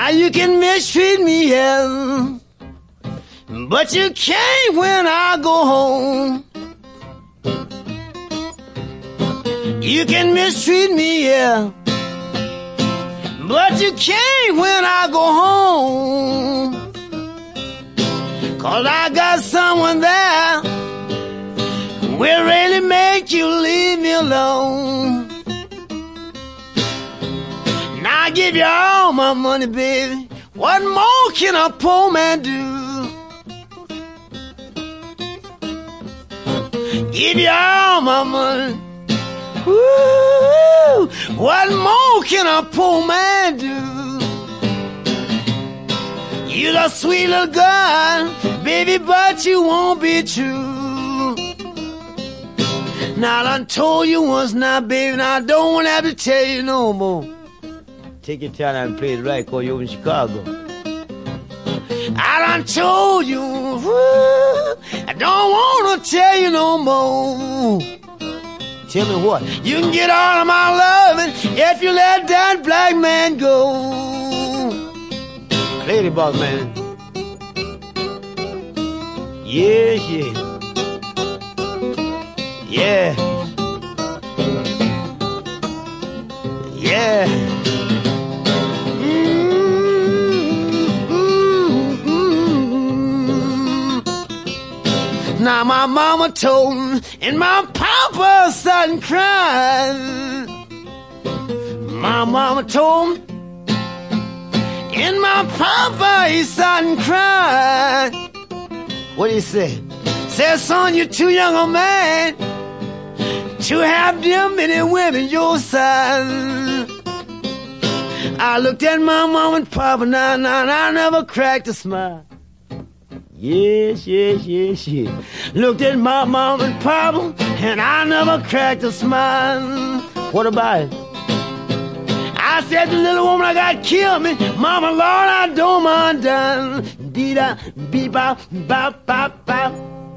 you can mistreat me, yeah, but you can't when I go home. You can mistreat me, yeah, but you can't when I go home. 'Cause I got someone there will really make you leave me alone. Now I give you all my money, baby. What more can a poor man do? Give you all my money. Woo! What more can a poor man do? You're a sweet little girl, baby, but you won't be true. Now I done told you once now, baby, now I don't want to have to tell you no more. Take your time and play it right, cause you're in Chicago. I done told you, woo, I don't want to tell you no more. Tell me what? You can get all of my loving if you let that black man go. Ladybug man. Yeah, yeah. Yeah. Yeah. Now my mama told me, and my papa started crying. My mama told me, and my papa, he started crying. What did he say? Said, son, you're too young a man to have them many women your size. I looked at my mom and papa, now, I never cracked a smile. Yes, yes, yes, yes. Looked at my mom and papa, and I never cracked a smile. What about it? I said, the little woman I got killed me. Mama, Lord, I don't mind dying. Dee-da, bee-bop, bop, bop, bop.